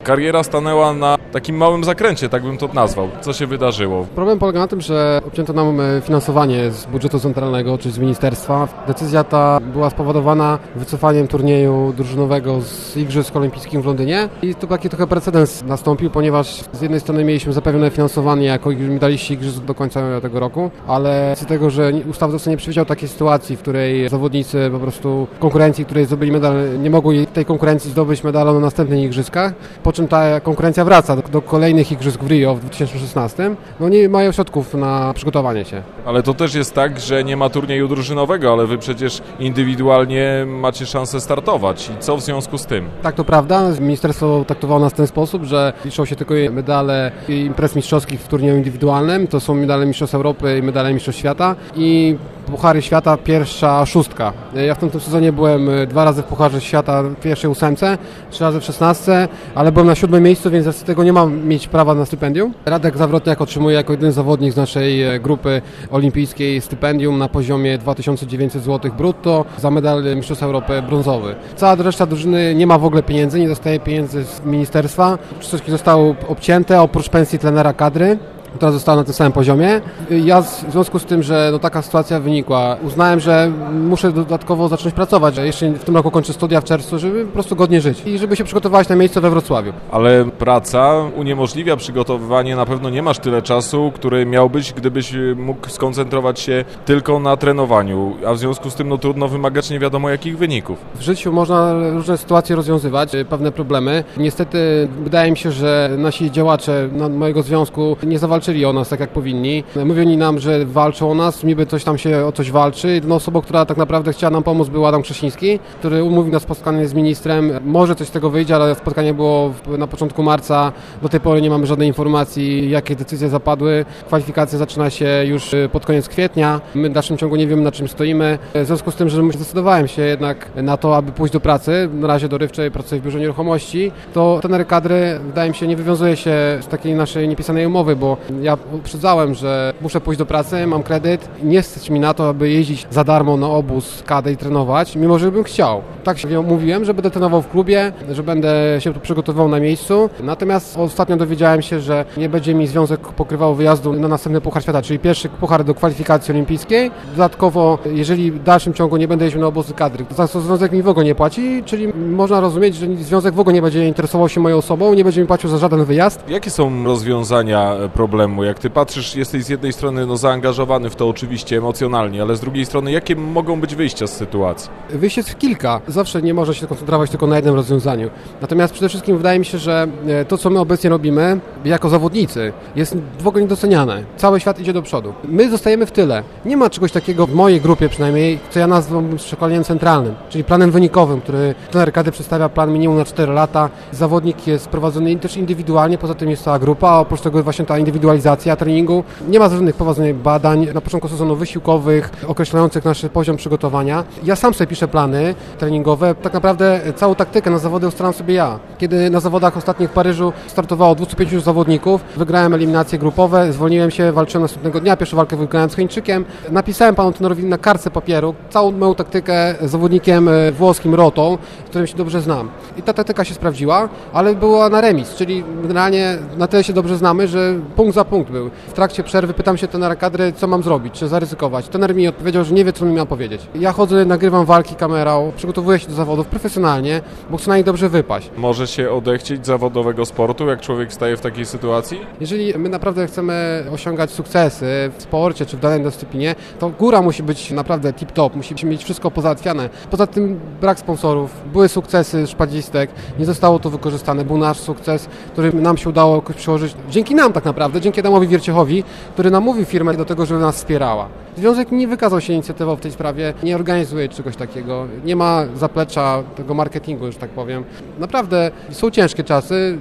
Kariera stanęła na takim małym zakręcie, tak bym to nazwał. Co się wydarzyło? Problem polega na tym, że obcięto nam finansowanie z budżetu centralnego, czy z ministerstwa. Decyzja ta była spowodowana wycofaniem turnieju drużynowego z Igrzysk Olimpijskich w Londynie i to taki trochę precedens nastąpił, ponieważ z jednej strony mieliśmy zapewnione finansowanie jako medaliści Igrzysk do końca tego roku, ale z tego, że ustawodawca nie przewidział takiej sytuacji, w której zawodnicy po prostu w konkurencji, której zdobyli medal, nie mogli w tej konkurencji zdobyć medalu na następnych Igrzyskach, po czym ta konkurencja wraca do kolejnych Igrzysk w Rio w 2016, no nie mają środków na przygotowanie się. Ale to też jest tak, że nie ma turnieju drużynowego, ale wy przecież indywidualnie macie szansę startować. I co w związku z tym? Tak, to prawda. Ministerstwo traktowało nas w ten sposób, że liczą się tylko medale imprez mistrzowskich w turnieju indywidualnym. To są medale Mistrzostw Europy i medale Mistrzostw Świata i Puchary Świata pierwsza szóstka. Ja w tym sezonie byłem 2 razy w Pucharze Świata w pierwszej 8, 3 razy w 16, ale byłem na 7 miejscu, więc z tego nie mam mieć prawa na stypendium. Radek Zawrotniak otrzymuje jako jedyny zawodnik z naszej grupy olimpijskiej stypendium na poziomie 2900 zł brutto za medal Mistrzostw Europy brązowy. Cała reszta drużyny nie ma w ogóle pieniędzy, nie dostaje pieniędzy z ministerstwa. Wszystkie zostały obcięte oprócz pensji trenera kadry, która została na tym samym poziomie. Ja w związku z tym, że taka sytuacja wynikła, uznałem, że muszę dodatkowo zacząć pracować. Jeszcze w tym roku kończę studia w czerwcu, żeby po prostu godnie żyć i żeby się przygotować na miejsce we Wrocławiu. Ale praca uniemożliwia przygotowywanie, na pewno nie masz tyle czasu, który miałbyś, gdybyś mógł skoncentrować się tylko na trenowaniu, a w związku z tym trudno wymagać nie wiadomo jakich wyników. W życiu można różne sytuacje rozwiązywać, pewne problemy. Niestety wydaje mi się, że nasi działacze mojego związku nie zawalczyli o nas tak jak powinni. Mówili nam, że walczą o nas, niby coś tam się o coś walczy. Jedną osobą, która tak naprawdę chciała nam pomóc, był Adam Krześniński, który umówił nas spotkanie z ministrem. Może coś z tego wyjdzie, ale spotkanie było na początku marca. Do tej pory nie mamy żadnej informacji, jakie decyzje zapadły. Kwalifikacja zaczyna się już pod koniec kwietnia. My w dalszym ciągu nie wiemy, na czym stoimy. W związku z tym, że zdecydowałem się jednak na to, aby pójść do pracy, na razie dorywczej, pracuję w biurze nieruchomości, to trener kadry, wydaje mi się, nie wywiązuje się z takiej naszej niepisanej umowy, bo ja uprzedzałem, że muszę pójść do pracy, mam kredyt, nie stać mi na to, aby jeździć za darmo na obóz kadry i trenować, mimo że bym chciał. Tak się mówiłem, że będę trenował w klubie, że będę się przygotowywał na miejscu, natomiast ostatnio dowiedziałem się, że nie będzie mi związek pokrywał wyjazdu na następny Puchar Świata, czyli pierwszy puchar do kwalifikacji olimpijskiej. Dodatkowo, jeżeli w dalszym ciągu nie będę jeździł na obozy kadry, to związek mi w ogóle nie płaci, czyli można rozumieć, że związek w ogóle nie będzie interesował się moją osobą, nie będzie mi płacił za żaden wyjazd. Jakie są rozwiązania problemu? Jak ty patrzysz, jesteś z jednej strony zaangażowany w to oczywiście emocjonalnie, ale z drugiej strony jakie mogą być wyjścia z sytuacji? Wyjść jest kilka. Zawsze nie można się koncentrować tylko na jednym rozwiązaniu. Natomiast przede wszystkim wydaje mi się, że to, co my obecnie robimy jako zawodnicy, jest w ogóle niedoceniane. Cały świat idzie do przodu. My zostajemy w tyle. Nie ma czegoś takiego w mojej grupie przynajmniej, co ja nazywam szkoleniem centralnym, czyli planem wynikowym, który trener kadry przedstawia plan minimum na 4 lata. Zawodnik jest prowadzony też indywidualnie, poza tym jest cała grupa, a oprócz tego właśnie ta indywidualizacja treningu. Nie ma żadnych prowadzonych badań na początku sezonu wysiłkowych, określających nasz poziom przygotowania. Ja sam sobie piszę plany treningowe. Tak naprawdę całą taktykę na zawody ustalam sobie ja. Kiedy na zawodach ostatnich w Paryżu startowało 250 zawodników, wygrałem eliminacje grupowe, zwolniłem się, walczyłem następnego dnia, pierwszą walkę wygrałem z Chińczykiem. Napisałem panu trenerowi na kartce papieru całą moją taktykę z zawodnikiem włoskim Rotą, z którym się dobrze znam. I ta taktyka się sprawdziła, ale była na remis, czyli generalnie na tyle się dobrze znamy, że punkt za punkt był. W trakcie przerwy pytam się trenera kadry, co mam zrobić, czy zaryzykować. Trener mi odpowiedział, że nie wie, co mi ma powiedzieć. Ja chodzę, nagrywam walki kamerą, przygotowuję się do zawodów profesjonalnie, bo chcę na nich dobrze wypaść. Może się odechcieć zawodowego sportu, jak człowiek staje w takiej sytuacji? Jeżeli my naprawdę chcemy osiągać sukcesy w sporcie czy w danej dyscyplinie, to góra musi być naprawdę tip-top, musi mieć wszystko pozałatwiane. Poza tym brak sponsorów, były sukcesy szpadzistek, nie zostało to wykorzystane, był nasz sukces, który nam się udało przełożyć, dzięki nam tak naprawdę, dzięki Adamowi Wierciechowi, który namówił firmę do tego, żeby nas wspierała. Związek nie wykazał się inicjatywą w tej sprawie, nie organizuje czegoś takiego, nie ma zaplecza tego marketingu, już tak powiem. Naprawdę są ciężkie czasy.